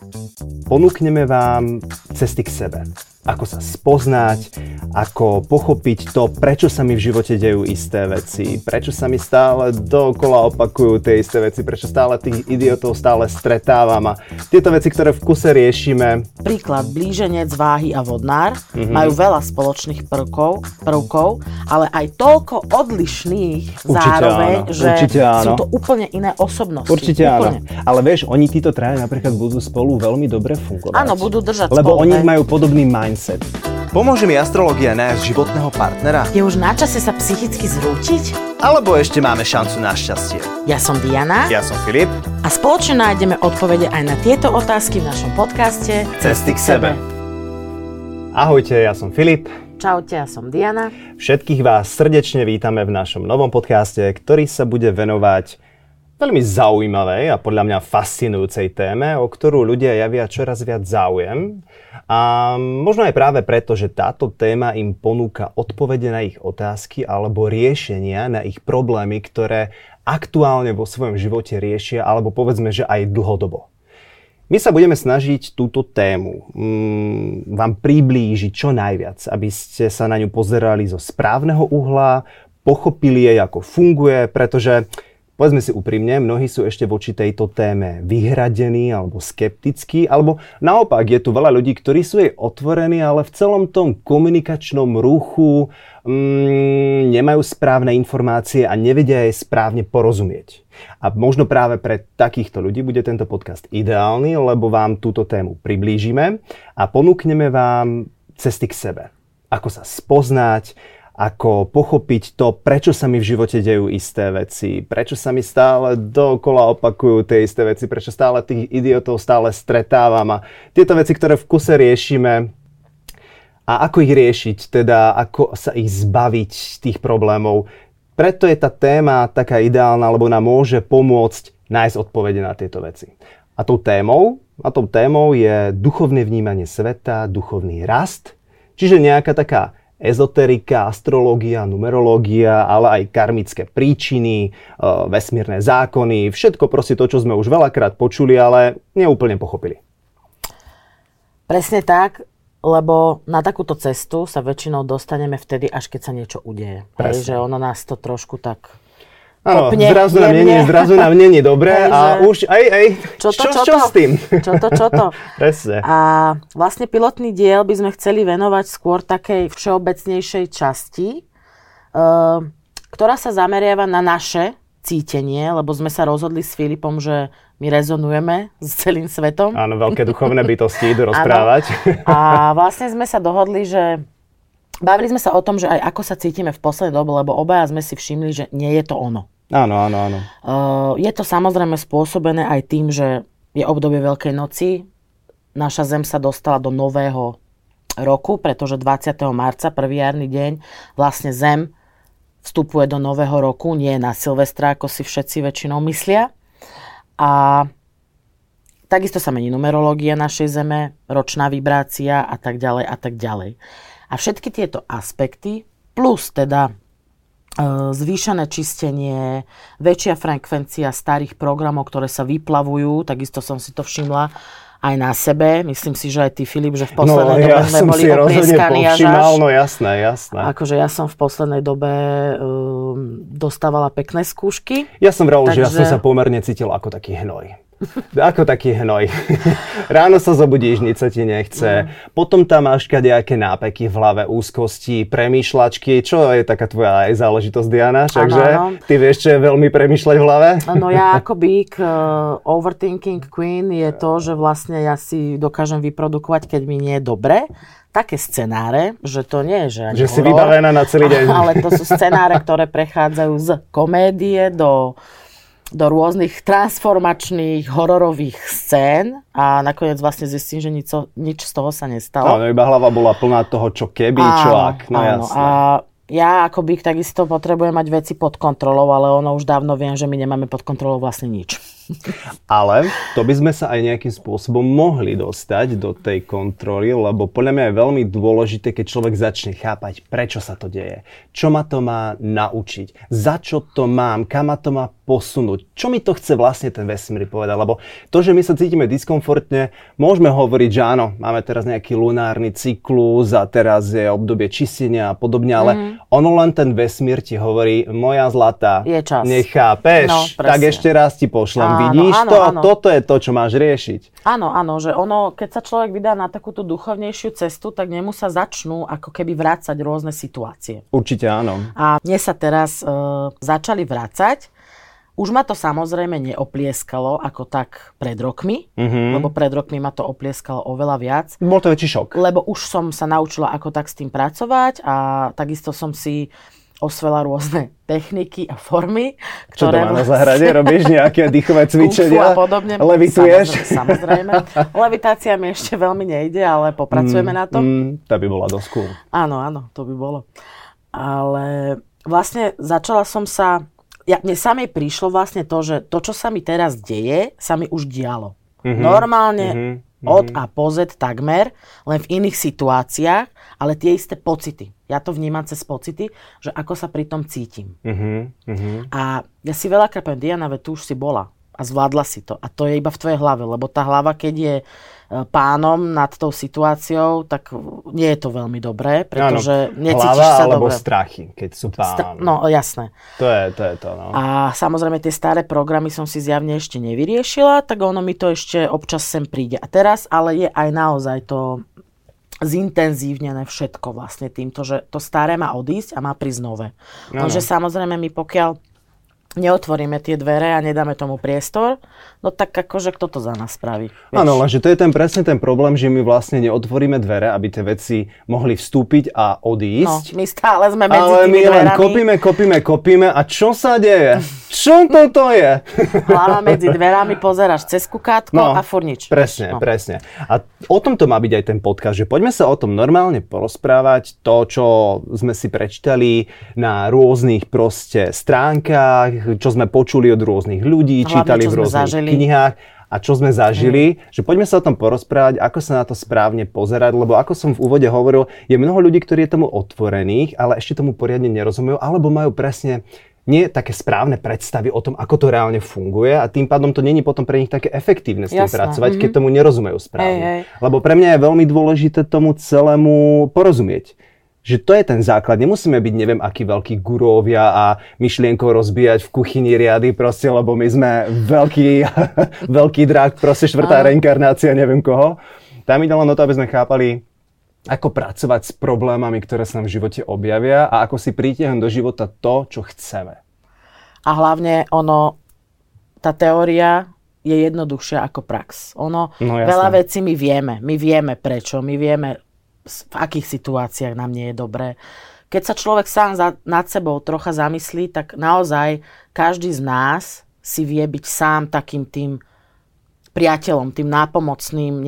Ponúkneme vám cesty k sebe. Ako sa spoznať, ako pochopiť to, prečo sa mi v živote dejú isté veci, prečo sa mi stále dookola opakujú tie isté veci, prečo stále tých idiotov stále stretávam a tieto veci, ktoré v kuse riešime. Príklad, blíženec, váhy a vodnár majú veľa spoločných prvkov, ale aj toľko odlišných zároveň, že sú to úplne iné osobnosti. Určite áno. Ale vieš, oni títo traja napríklad budú spolu veľmi dobre fungovať. Áno, budú držať lebo spolu. Lebo oni majú podobný mindset. Pomôže mi astrológia nájsť životného partnera? Je už na čase sa psychicky zrútiť? Alebo ešte máme šancu na šťastie? Ja som Diana. Ja som Filip. A spoločne nájdeme odpovede aj na tieto otázky v našom podcaste Cesty k sebe. Ahojte, ja som Filip. Čaute, ja som Diana. Všetkých vás srdečne vítame v našom novom podcaste, ktorý sa bude venovať veľmi zaujímavej a podľa mňa fascinujúcej téme, o ktorú ľudia javia čoraz viac záujem. A možno aj práve preto, že táto téma im ponúka odpovede na ich otázky alebo riešenia na ich problémy, ktoré aktuálne vo svojom živote riešia, alebo povedzme, že aj dlhodobo. My sa budeme snažiť túto tému vám priblížiť čo najviac, aby ste sa na ňu pozerali zo správneho uhla, pochopili jej, ako funguje, pretože povedzme si úprimne, mnohí sú ešte voči tejto téme vyhradení alebo skeptickí, alebo naopak je tu veľa ľudí, ktorí sú jej otvorení, ale v celom tom komunikačnom ruchu nemajú správne informácie a nevedia jej správne porozumieť. A možno práve pre takýchto ľudí bude tento podcast ideálny, lebo vám túto tému priblížime a ponúkneme vám cesty k sebe. Ako sa spoznať, ako pochopiť to, prečo sa mi v živote dejú isté veci, prečo sa mi stále dookola opakujú tie isté veci, prečo stále tých idiotov stále stretávam a tieto veci, ktoré v kuse riešime a ako ich riešiť, teda ako sa ich zbaviť tých problémov. Preto je tá téma taká ideálna, lebo nám môže pomôcť nájsť odpovede na tieto veci. A tou témou je duchovné vnímanie sveta, duchovný rast, čiže nejaká taká ezoterika, astrológia, numerológia, ale aj karmické príčiny, vesmírne zákony, všetko proste to, čo sme už veľakrát počuli, ale neúplne pochopili. Presne tak, lebo na takúto cestu sa väčšinou dostaneme vtedy, až keď sa niečo udeje. Hej, že ono nás to trošku tak áno, zrazu nám nie je dobre a už čo s tým? Čo to? Presne. A vlastne pilotný diel by sme chceli venovať skôr takej všeobecnejšej časti, ktorá sa zameriava na naše cítenie, lebo sme sa rozhodli s Filipom, že my rezonujeme s celým svetom. Áno, veľké duchovné bytosti idú rozprávať. A vlastne sme sa dohodli, že bavili sme sa o tom, že aj ako sa cítime v poslednej dobe, lebo obaja sme si všimli, že nie je to ono. Áno. Je to samozrejme spôsobené aj tým, že je obdobie Veľkej noci. Naša Zem sa dostala do nového roku, pretože 20. marca, prvý jarný deň, vlastne Zem vstupuje do nového roku, nie na Silvestra, ako si všetci väčšinou myslia. A takisto sa mení numerológia našej Zeme, ročná vibrácia a tak ďalej a tak ďalej. A všetky tieto aspekty, plus teda zvýšené čistenie, väčšia frekvencia starých programov, ktoré sa vyplavujú, takisto som si to všimla aj na sebe. Myslím si, že aj ty, Filip, že v poslednej dobe sme boli oplieskaní až. No jasné. Akože ja som v poslednej dobe dostávala pekné skúšky. Ja som vral, že ja som sa pomerne cítil ako taký hnoj. Ráno sa zobudíš, nič sa ti nechce. Potom tam máš kadejaké nápeky v hlave, úzkosti, premýšľačky. Čo je taká tvoja aj záležitosť, Diana? Takže ty vieš, čo je veľmi premýšľať v hlave? No ja ako big overthinking queen je to, že vlastne ja si dokážem vyprodukovať, keď mi nie je dobre, také scenáre, že to nie je, že ani že si vybavená na celý deň. Ale to sú scenáre, ktoré prechádzajú z komédie do rôznych transformačných hororových scén a nakoniec vlastne zistím, že nič z toho sa nestalo. Áno, iba hlava bola plná toho, čo keby, čo ak. No jasné. A ja akoby takisto potrebujem mať veci pod kontrolou, ale ono už dávno viem, že my nemáme pod kontrolou vlastne nič. Ale to by sme sa aj nejakým spôsobom mohli dostať do tej kontroly, lebo podľa mňa je veľmi dôležité, keď človek začne chápať, prečo sa to deje, čo ma to má naučiť, za čo to mám, kam ma to má posunúť, čo mi to chce vlastne ten vesmír povedať, lebo to, že my sa cítime diskomfortne, môžeme hovoriť, že áno, máme teraz nejaký lunárny cyklus a teraz je obdobie čistenia a podobne, ale ono len ten vesmír ti hovorí, moja zlatá, nechápeš, tak ešte raz ti pošlem, vidíš to? Áno. Toto je to, čo máš riešiť. Áno, že ono, keď sa človek vydá na takúto duchovnejšiu cestu, tak nemu sa začnú ako keby vrácať rôzne situácie. Určite áno. A mne sa teraz začali vrácať. Už ma to samozrejme neoplieskalo ako tak pred rokmi, lebo pred rokmi ma to oplieskalo oveľa viac. Bol to väčší šok. Lebo už som sa naučila ako tak s tým pracovať a takisto som si osvela rôzne techniky a formy. Čo to má na záhrade? Robíš nejaké dýchové cvičenia? A podobne. Levituješ? Samozrejme. Levitácia mi ešte veľmi nejde, ale popracujeme na tom. To by bola dosť cool. Áno, to by bolo. Ale vlastne začala som sa... Mne samej prišlo vlastne to, že to, čo sa mi teraz deje, sa mi už dialo. Normálne od A po Z takmer, len v iných situáciách, ale tie isté pocity. Ja to vnímam cez pocity, že ako sa pri tom cítim. A ja si veľakrát poviem, Diana, veď tu už si bola a zvládla si to. A to je iba v tvojej hlave, lebo tá hlava, keď je pánom nad tou situáciou, tak nie je to veľmi dobré, pretože necítiš hlava sa alebo dobre. strachy, keď sú pán. No, jasné. To je to, no. A samozrejme tie staré programy som si zjavne ešte nevyriešila, tak ono mi to ešte občas sem príde. A teraz ale je aj naozaj to zintenzívnené všetko vlastne týmto, že to staré má odísť a má prísť nové. Takže samozrejme my pokiaľ neotvoríme tie dvere a nedáme tomu priestor, no tak akože kto to za nás spraví? Áno, lenže to je presne ten problém, že my vlastne neotvoríme dvere, aby tie veci mohli vstúpiť a odísť. No, my stále sme medzi ale tými dverami. Ale my len kopíme a čo sa deje? Čo toto je? Hlava medzi dverami, pozeráš cez kukátko a furt nič. Presne. A o tom to má byť aj ten podcast, že poďme sa o tom normálne porozprávať, to, čo sme si prečítali na rôznych proste stránkach, čo sme počuli od rôznych ľudí, čítali v rôznych knihách a čo sme zažili, že poďme sa o tom porozprávať, ako sa na to správne pozerať, lebo ako som v úvode hovoril, je mnoho ľudí, ktorí je tomu otvorených, ale ešte tomu poriadne nerozumejú, alebo majú presne nie také správne predstavy o tom, ako to reálne funguje a tým pádom to není potom pre nich také efektívne s tým pracovať, keď tomu nerozumejú správne. Lebo pre mňa je veľmi dôležité tomu celému porozumieť. Že to je ten základ. Nemusíme byť neviem akí veľkí gurovia a myšlienkou rozbíjať v kuchyni riady proste, lebo my sme veľký drak, proste štvrtá reinkarnácia neviem koho. Tam ide len o to, aby sme chápali, ako pracovať s problémami, ktoré sa nám v živote objavia a ako si pritiahnuť do života to, čo chceme. A hlavne tá teória je jednoduchšia ako prax. Veľa vecí my vieme prečo, my vieme v akých situáciách nám nie je dobré. Keď sa človek sám nad sebou trocha zamyslí, tak naozaj každý z nás si vie byť sám takým tým priateľom, tým nápomocným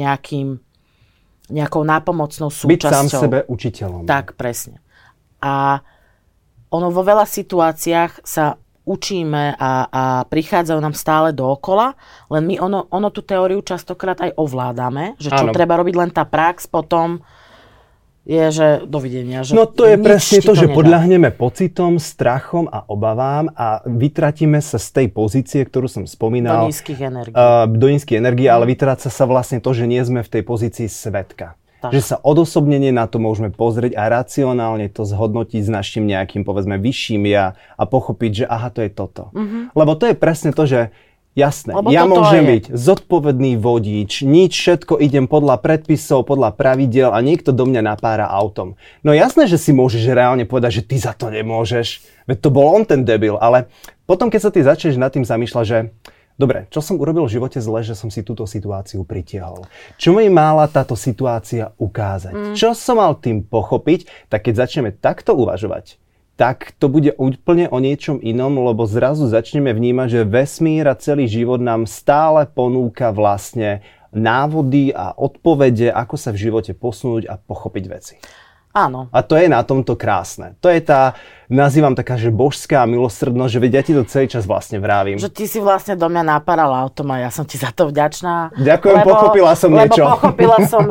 nejakou nápomocnou súčasťou. Byť sám sebe učiteľom. Tak, presne. A vo veľa situáciách sa učíme a prichádzajú nám stále dookola, len my tú teóriu častokrát aj ovládame, že čo treba robiť, len tá prax potom je, že dovidenia. Že to je presne to, že podľahneme pocitom, strachom a obavám a vytratíme sa z tej pozície, ktorú som spomínal. Do nízkych energií. Ale vytráca sa vlastne to, že nie sme v tej pozícii svedka. Tak. Že sa odosobnene na to môžeme pozrieť a racionálne to zhodnotiť s našim nejakým, povedzme, vyšším ja a pochopiť, že aha, to je toto. Lebo to je presne to, že jasné, ja môžem byť zodpovedný vodič, všetko idem podľa predpisov, podľa pravidiel a niekto do mňa napára autom. No jasné, že si môžeš reálne povedať, že ty za to nemôžeš, veď to bol on ten debil, ale potom keď sa ty začneš nad tým zamýšľať, že dobre, čo som urobil v živote zle, že som si túto situáciu pritiahol? Čo mi mala táto situácia ukázať? Čo som mal tým pochopiť? Tak keď začneme takto uvažovať, tak to bude úplne o niečom inom, lebo zrazu začneme vnímať, že vesmír a celý život nám stále ponúka vlastne návody a odpovede, ako sa v živote posunúť a pochopiť veci. Áno. A to je na tomto krásne. To je tá, nazývam taká, že božská milosrdnosť, že vedia ti to celý čas vlastne vravím. Že ty si vlastne do mňa naparal autom a ja som ti za to vďačná. Ďakujem, pochopila som niečo. Lebo pochopila som,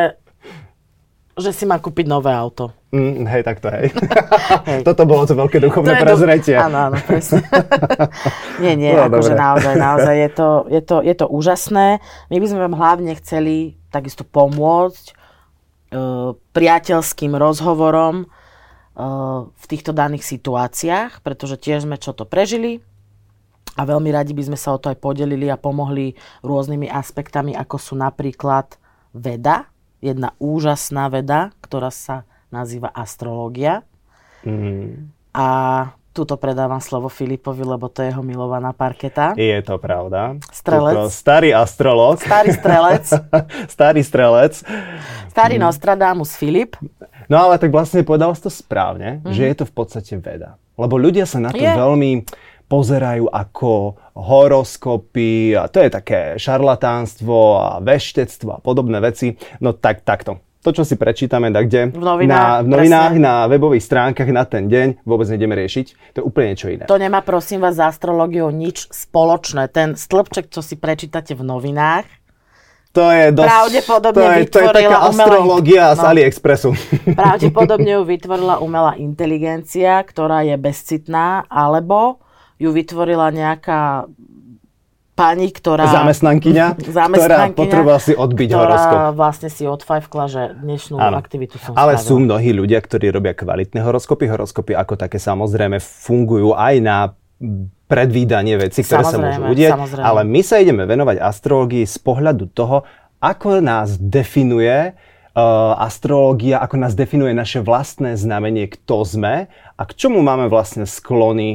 že si má kúpiť nové auto. Hej, tak to hej. Toto bolo to veľké duchovné prezretie. Áno, presne. nie, No, akože dobre. naozaj je to úžasné. My by sme vám hlavne chceli takisto pomôcť priateľským rozhovorom v týchto daných situáciách, pretože tiež sme čo to prežili a veľmi radi by sme sa o to aj podelili a pomohli rôznymi aspektami, ako sú napríklad veda, jedna úžasná veda, ktorá sa nazýva astrológia. A tuto predávam slovo Filipovi, lebo to je jeho milovaná parketa. Je to pravda. Strelec. Tuto starý astrolog. Starý strelec. Starý strelec. Starý Nostradamus Filip. No ale tak vlastne povedal si to správne, že je to v podstate veda. Lebo ľudia sa na to veľmi pozerajú ako horoskopy a to je také šarlatánstvo a veštectvo a podobné veci. No takto. To, čo si prečítame, kde? V novinách, na novinách, na webových stránkach na ten deň vôbec nejdeme riešiť. To je úplne niečo iné. To nemá, prosím vás, s astrológiou nič spoločné. Ten stĺpček, čo si prečítate v novinách, to je dosť... pravdepodobne to je taká astrológia z AliExpressu. Pravdepodobne ju vytvorila umelá inteligencia, ktorá je bezcitná, alebo ju vytvorila nejaká pani, ktorá... Zamestnankyňa, ktorá potrebovala si odbiť horoskop. Ktorá vlastne si odfajfkla, že dnešnú aktivitu som Ale spravila. sú mnohí ľudia, ktorí robia kvalitné horoskopy. Horoskopy ako také samozrejme fungujú aj na predvídanie vecí, ktoré sa môžu udieť. Samozrejme. Ale my sa ideme venovať astrológii z pohľadu toho, ako nás definuje astrológia, ako nás definuje naše vlastné znamenie, kto sme a k čomu máme vlastne sklony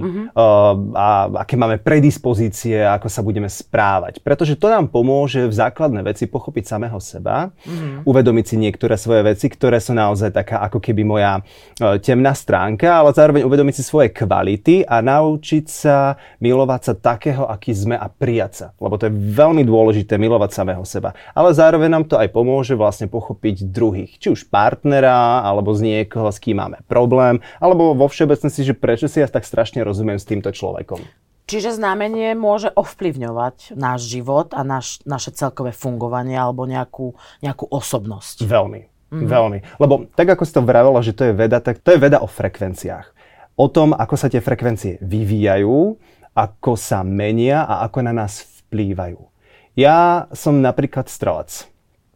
a aké máme predispozície, ako sa budeme správať. Pretože to nám pomôže v základné veci pochopiť samého seba, uvedomiť si niektoré svoje veci, ktoré sú naozaj taká ako keby moja temná stránka, ale zároveň uvedomiť si svoje kvality a naučiť sa milovať sa takého, aký sme a prijať sa. Lebo to je veľmi dôležité milovať samého seba. Ale zároveň nám to aj pomôže vlastne pochopiť druhých. Či už partnera, alebo z niekoho, s kým máme problém, alebo vo všeobecnosti, že prečo si ja tak strašne rozumiem s týmto človekom. Čiže znamenie môže ovplyvňovať náš život a naše celkové fungovanie alebo nejakú osobnosť. Veľmi. Lebo tak, ako si to vravela, že to je veda, tak to je veda o frekvenciách. O tom, ako sa tie frekvencie vyvíjajú, ako sa menia a ako na nás vplývajú. Ja som napríklad strelec.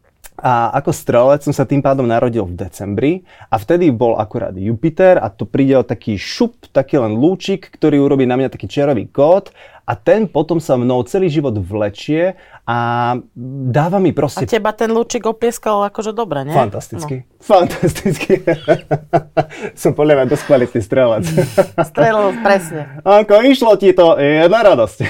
A ako strelec som sa tým pádom narodil v decembri a vtedy bol akurát Jupiter a to príde o taký šup, taký len lúčik, ktorý urobí na mňa taký čerový kód a ten potom sa mnou celý život vlečie a dáva mi proste... A teba ten lúčik oplieskal akože dobre, nie? Fantasticky. Fantasticky. Som podľa mňa dosť kvalitný strelec. Strelil presne. Ako išlo ti to, je na radosť.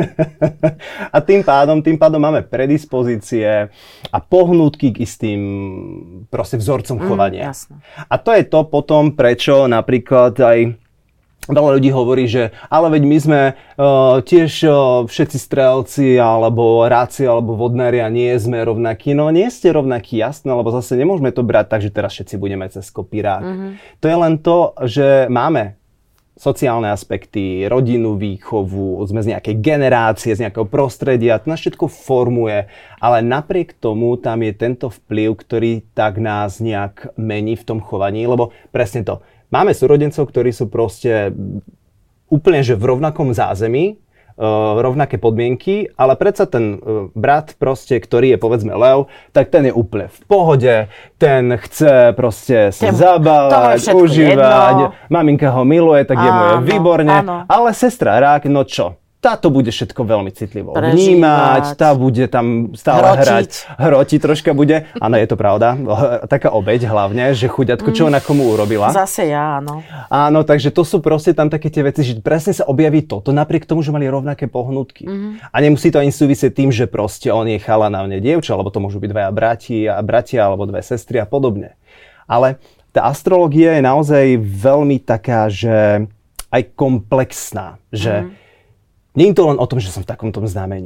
A tým pádom máme predispozície a pohnútky k istým proste vzorcom chovania. Jasne. A to je to potom, prečo napríklad aj veľa ľudí hovorí, že ale veď my sme tiež všetci strelci alebo ráci alebo vodnári a nie sme rovnakí. No nie ste rovnakí, jasné, lebo zase nemôžeme to brať tak, že teraz všetci budeme cez kopírák. To je len to, že máme sociálne aspekty, rodinnú výchovu, sme z nejakej generácie, z nejakého prostredia, to nás všetko formuje, ale napriek tomu tam je tento vplyv, ktorý tak nás nejak mení v tom chovaní, lebo presne to. Máme súrodencov, ktorí sú proste úplne že v rovnakom zázemí, rovnaké podmienky, ale predsa ten brat proste, ktorý je povedzme lev, tak ten je úplne v pohode, ten chce proste sa zabávať, užívať, maminka ho miluje, tak je mu je výborne, ale sestra rák, no čo? Táto bude všetko veľmi citlivo vnímať, tá bude tam stále hrotiť troška bude. Áno, je to pravda. Taká obeť hlavne, že chuďatko, čo ona komu urobila. Zase ja, áno. Áno, takže to sú proste tam také tie veci, že presne sa objaví toto, napriek tomu, že mali rovnaké pohnutky. A nemusí to ani súvisieť tým, že proste on je chalan a on je dievča, alebo to môžu byť dvaja bratia alebo dve sestry a podobne. Ale tá astrológia je naozaj veľmi taká, že aj komplexná, že nie je to len o tom, že som v takomto znamení.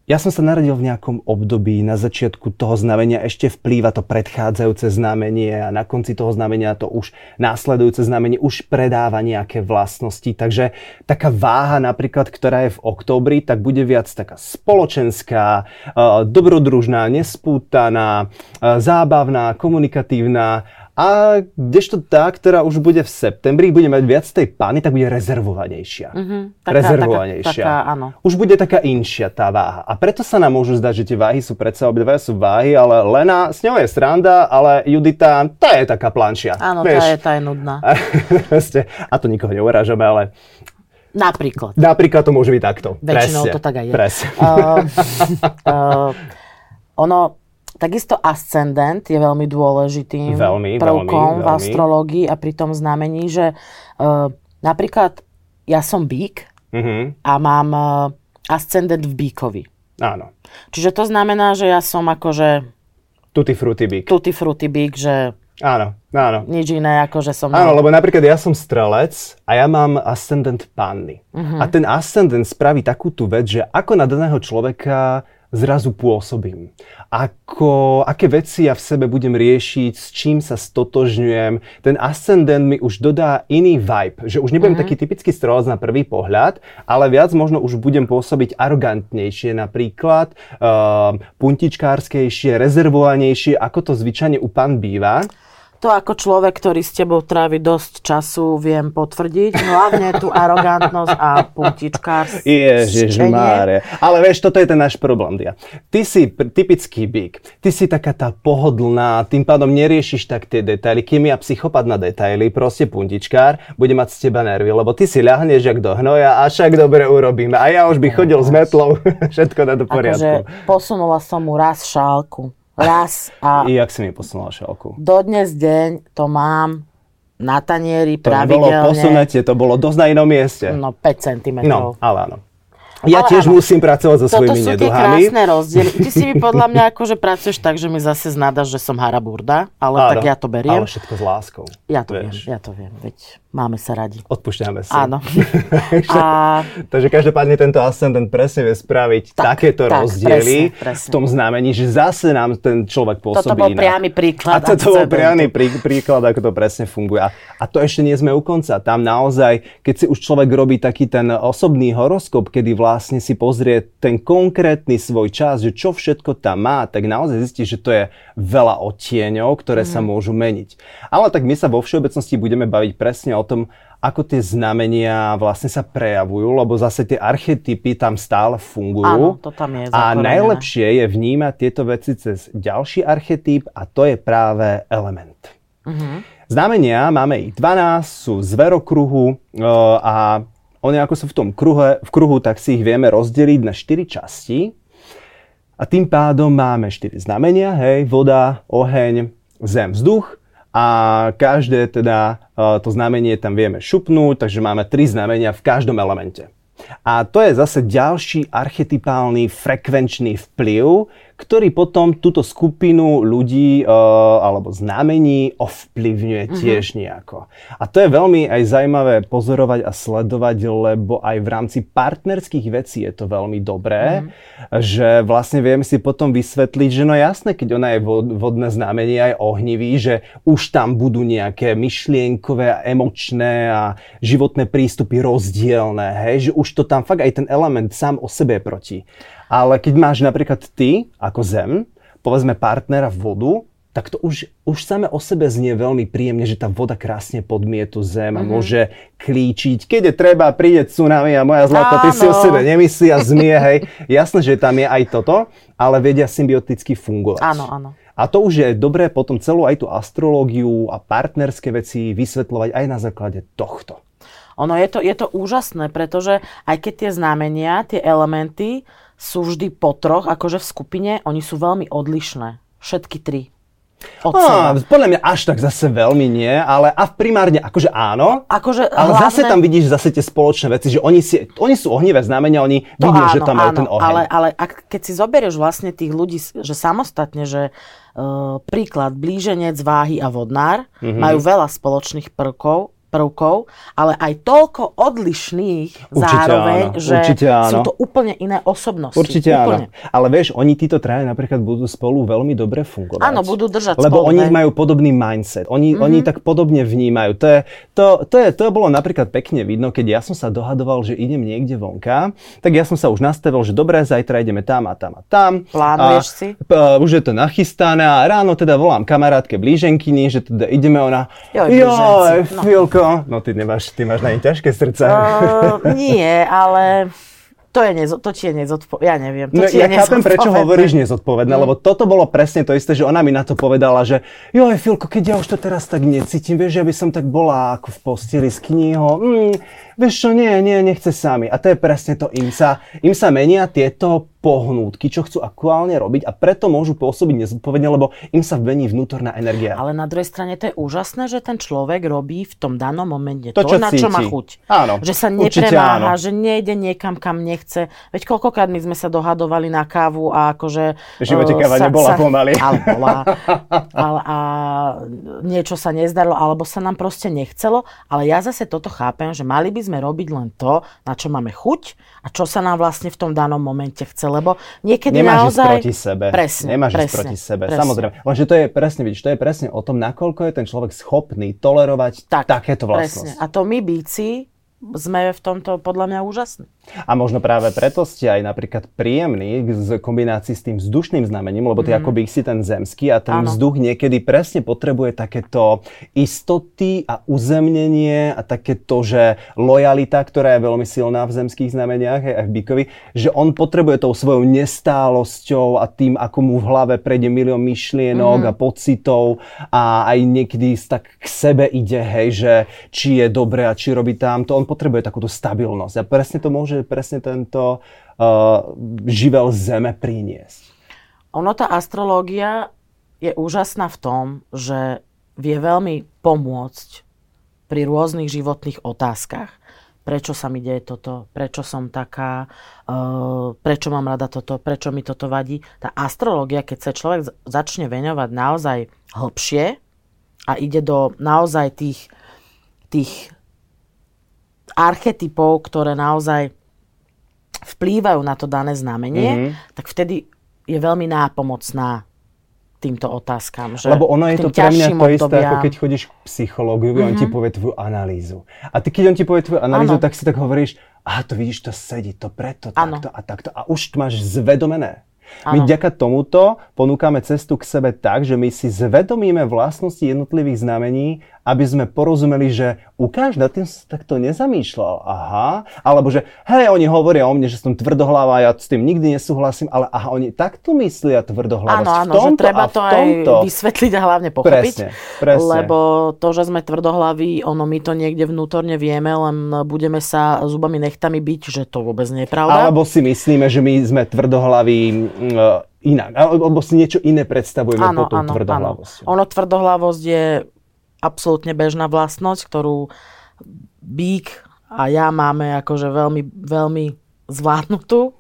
Ja som sa narodil v nejakom období, na začiatku toho znamenia ešte vplýva to predchádzajúce znamenie a na konci toho znamenia to už následujúce znamenie už predáva nejaké vlastnosti. Takže taká váha napríklad, ktorá je v októbri, tak bude viac taká spoločenská, dobrodružná, nespútaná, zábavná, komunikatívna. A kdežto tá, ktorá už bude v septembri, bude mať viac tej pány, tak bude rezervovanejšia. Rezervovanejšia. Áno. Už bude taká inšia tá váha. A preto sa nám môžu zdať, že tie váhy sú predsa, obidve sú váhy, ale Lena, s ňou je sranda, ale Judita, tá je taká planšia. Áno, tá je nudná. A to nikoho neurážame, ale... Napríklad to môže byť takto. Väčšinou to tak aj je. Presne. Takisto ascendent je veľmi dôležitým prvkom v astrológii a pri tom znamení, že napríklad ja som bík a mám ascendent v bíkovi. Áno. Čiže to znamená, že ja som akože... Tutti frutti bík. Že... Áno. Nič iné, ako že som... Áno, lebo napríklad ja som strelec a ja mám ascendent panny. A ten ascendent spraví takú tú vec, že ako na daného človeka zrazu pôsobím. Aké veci ja v sebe budem riešiť, s čím sa stotožňujem. Ten ascendent mi už dodá iný vibe, že už nebudem taký typický strelec na prvý pohľad, ale viac možno už budem pôsobiť arogantnejšie napríklad, puntičkárskejšie, rezervovanejšie, ako to zvyčajne u pán býva. To ako človek, ktorý s tebou trávi dosť času, viem potvrdiť. Hlavne tú arogantnosť a puntičkárstvo. Ježišmária. Ale vieš, toto je ten náš problém, Dia. Ty si typický bík. Ty si taká tá pohodlná, tým pádom neriešiš tak tie detaily. Kým ja psychopat na detaily, proste puntičkár, bude mať z teba nervy, lebo ty si ľahneš jak do hnoja a však dobre urobíme. A ja už by chodil s metlou, všetko na do poriadku. Akože posunula som mu raz šálku. A jak si mi posunula šálku? Dodnes deň to mám na tanieri pravidelne. To nebolo posunutie, to bolo dosť na inom mieste. No 5 cm. No, ale áno. Ja tiež musím pracovať so svojimi neduhami. Toto sú tie krásne rozdiely. Ty si mi podľa mňa akože pracuješ tak, že mi zase znádaš, že som haraburda, ale tak ja to beriem. Ale všetko s láskou. Ja to viem, veď máme sa radi. Odpúšťame si. Áno. Takže každopádne tento ascendent presne vie spraviť takéto rozdiely v tom znamení, že zase nám ten človek pôsobí inak. Toto bol priamy príklad. A toto bol priamy príklad, ako to presne funguje. A to ešte nie sme u konca. Tam naozaj, keď si už človek robí taký ten osobný horoskop, kedy vlastne si pozrie ten konkrétny svoj čas, že čo všetko tam má, tak naozaj zistí, že to je veľa odtieňov, ktoré sa môžu meniť. Ale tak my sa vo všeobecnosti budeme baviť presne o tom, ako tie znamenia vlastne sa prejavujú, lebo zase tie archetypy tam stále fungujú. Áno, to tam je zakorenené. A najlepšie je vnímať tieto veci cez ďalší archetyp a to je práve element. Znamenia, máme ich 12, sú z zverokruhu a oni ako sú v kruhu, tak si ich vieme rozdeliť na 4 časti. A tým pádom máme 4 znamenia, voda, oheň, zem, vzduch. A každé teda to znamenie tam vieme šupnúť, takže máme 3 znamenia v každom elemente. A to je zase ďalší archetypálny frekvenčný vplyv, ktorý potom túto skupinu ľudí alebo znamení ovplyvňuje tiež nejako. A to je veľmi aj zaujímavé pozorovať a sledovať, lebo aj v rámci partnerských vecí je to veľmi dobré, že vlastne vieme si potom vysvetliť, že no jasné, keď ona je vodné znamenie aj ohnivý, že už tam budú nejaké myšlienkové a emočné a životné prístupy rozdielne, že už to tam fakt aj ten element sám o sebe je proti. Ale keď máš napríklad ty, ako zem, povedzme partnera vodu, tak to už samé o sebe znie veľmi príjemne, že tá voda krásne podmie tú zem a môže klíčiť. Keď je treba, príde tsunami a moja zlata, ty si o sebe nemyslí a zmie, hej. Jasné, že tam je aj toto, ale vedia symbioticky fungovať. Áno. A to už je dobré potom celú aj tú astrológiu a partnerské veci vysvetľovať aj na základe tohto. Je to úžasné, pretože aj keď tie znamenia, tie elementy sú vždy po troch, akože v skupine, oni sú veľmi odlišné. Všetky 3. Podľa mňa až tak zase veľmi nie, ale primárne akože áno, ale hlavne, zase tam vidíš zase tie spoločné veci, že oni sú ohnivé znamenia, oni vidia, že tam majú ten oheň. Ale keď si zoberieš vlastne tých ľudí, že samostatne, že príklad blíženec, váhy a vodnár majú veľa spoločných prvkov, prvkov, ale aj toľko odlišných zároveň, že sú to úplne iné osobnosti. Určite úplne. Áno. Ale vieš, oni títo traja napríklad budú spolu veľmi dobre fungovať. Áno, budú držať lebo spolu. Lebo oni majú podobný mindset. Oni tak podobne vnímajú. To bolo napríklad pekne vidno, keď ja som sa dohadoval, že idem niekde vonka, tak ja som sa už nastavil, že dobre, zajtra ideme tam a tam a tam. Plánuješ si? Už je to nachystané a ráno teda volám kamarátke blíženkyni, že teda ideme, ona Filko. No ty máš na ne ťažké srdce. Nie, ale to ti je nezodpovedné. Ja neviem. Ja chápem, prečo hovoríš nezodpovedné, lebo toto bolo presne to isté, že ona mi na to povedala, že Filko, keď ja už to teraz tak necítim, vieš, že by som tak bola ako v posteli s knihou. Vieš čo, nechce sami. A to je presne to, im sa menia tieto pohnútky, čo chcú aktuálne robiť a preto môžu pôsobiť nezodpovedne, lebo im sa vmení vnútorná energia. Ale na druhej strane to je úžasné, že ten človek robí v tom danom momente to na cíti. čo má chuť. Áno, že sa nepremáha, že nejde niekam, kam nechce. Veď koľkokrát my sme sa dohadovali na kávu a akože... V živote káva nebola pomaly. Ale bola. A niečo sa nezdarilo, alebo sa nám proste nechcelo. Ale ja zase toto chápem, že mali by sme robiť len to, na čo máme chuť a čo sa nám vlastne v tom danom momente chce. Lebo niekedy nemáš naozaj... ísť proti sebe. Presne. Nemáš ísť proti sebe, samozrejme. Lenže to je presne, vidíš, to je presne o tom, nakoľko je ten človek schopný tolerovať takéto vlastnosti. Presne. A to my bíci sme v tomto podľa mňa úžasní. A možno práve preto ste aj napríklad príjemní z kombinácii s tým vzdušným znamením, lebo ty akoby si ten zemský a ten vzduch niekedy presne potrebuje takéto istoty a uzemnenie a takéto, že lojalita, ktorá je veľmi silná v zemských znameniach aj v Bíkovi, že on potrebuje tou svojou nestálosťou a tým, ako mu v hlave prejde milión myšlienok a pocitov a aj niekedy tak k sebe ide, hej, že či je dobre a či robí tamto, on potrebuje takúto stabilnosť a presne to môže tento živel zeme priniesť. Ono, tá astrológia je úžasná v tom, že vie veľmi pomôcť pri rôznych životných otázkach. Prečo sa mi deje toto? Prečo som taká? Prečo mám rada toto? Prečo mi toto vadí? Tá astrológia, keď sa človek začne venovať naozaj hlbšie a ide do naozaj tých archetypov, ktoré naozaj vplývajú na to dané znamenie, tak vtedy je veľmi nápomocná týmto otázkam. Že lebo ono je to pre mňa to isté, ako keď chodíš k psychológovi, on ti povie tvoju analýzu. A ty, keď on ti povie tvoju analýzu, tak si tak hovoríš, to vidíš, to sedí, to preto, takto a takto. A už máš zvedomené. My vďaka tomuto ponúkame cestu k sebe tak, že my si zvedomíme vlastnosti jednotlivých znamení, aby sme porozumeli, že ukáž, nad tým sa takto nezamýšľal. Aha. Alebo že, hej, oni hovoria o mne, že som tvrdohlava, ja s tým nikdy nesúhlasím, ale oni takto myslia tvrdohlavosť. Áno, že treba to aj vysvetliť a hlavne pochopiť. Presne. Lebo to, že sme tvrdohlaví, my to niekde vnútorne vieme, len budeme sa zubami nechtami byť, že to vôbec nie je pravda. Alebo si myslíme, že my sme tvrdohlaví inak. Alebo si niečo iné predstavujeme pod tou tvrdohlavosťou. Ono, tvrdohlavosť je absolútne bežná vlastnosť, ktorú Bík a ja máme akože veľmi, veľmi zvládnutú.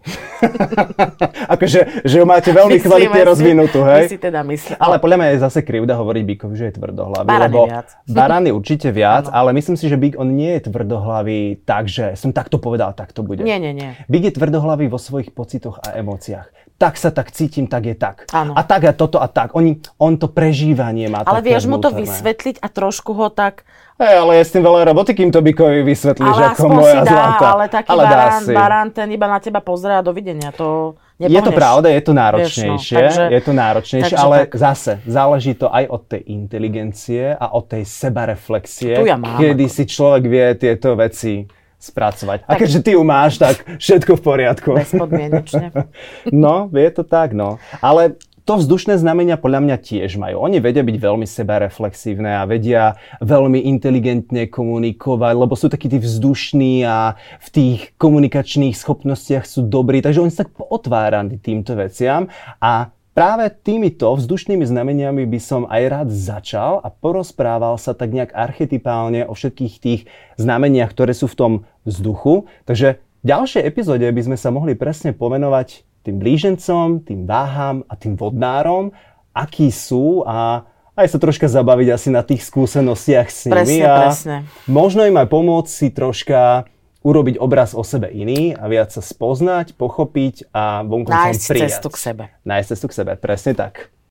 Akože, že ju máte veľmi kvalitne rozvinutú, hej? My si teda myslíme. Ale podľa mňa je zase krivda hovoriť Bíkovi, že je tvrdohlavý. Barán je viac. Barán je určite viac, ale myslím si, že Bík, on nie je tvrdohlavý tak, že som takto povedal, tak to bude. Nie. Bík je tvrdohlavý vo svojich pocitoch a emóciách. Tak sa tak cítim, tak je tak. Áno. A tak a toto a tak. On to prežívanie má ale také vieš mu to vnútorné. Vysvetliť a trošku ho tak... Ale je s tým veľa roboty, kým to Bíkovi vysvetlíš, ako moja zlata. Ale taký barán, ten iba na teba pozerá, dovidenia. To nepohneš. Je to pravda, je to náročnejšie, ale zase záleží to aj od tej inteligencie a od tej sebareflexie, kedy si človek vie tieto veci spracovať. A keďže ty ju máš, tak všetko v poriadku. Bezpodmienečne. No, je to tak, no. Ale to vzdušné znamenia podľa mňa tiež majú. Oni vedia byť veľmi sebareflexívne a vedia veľmi inteligentne komunikovať, lebo sú takí tí vzdušní a v tých komunikačných schopnostiach sú dobrí, takže oni sa tak pootváraní týmto veciam a práve týmito vzdušnými znameniami by som aj rád začal a porozprával sa tak nejak archetypálne o všetkých tých znameniach, ktoré sú v tom vzduchu. Takže v ďalšej epizóde by sme sa mohli presne pomenovať tým blížencom, tým váham a tým vodnárom, akí sú a aj sa troška zabaviť asi na tých skúsenostiach s nimi. Presne. Možno im aj pomôcť si troška urobiť obraz o sebe iný a viac sa spoznať, pochopiť a vonkoncom prijať. Nájsť cestu k sebe. Nájsť cestu k sebe, presne tak.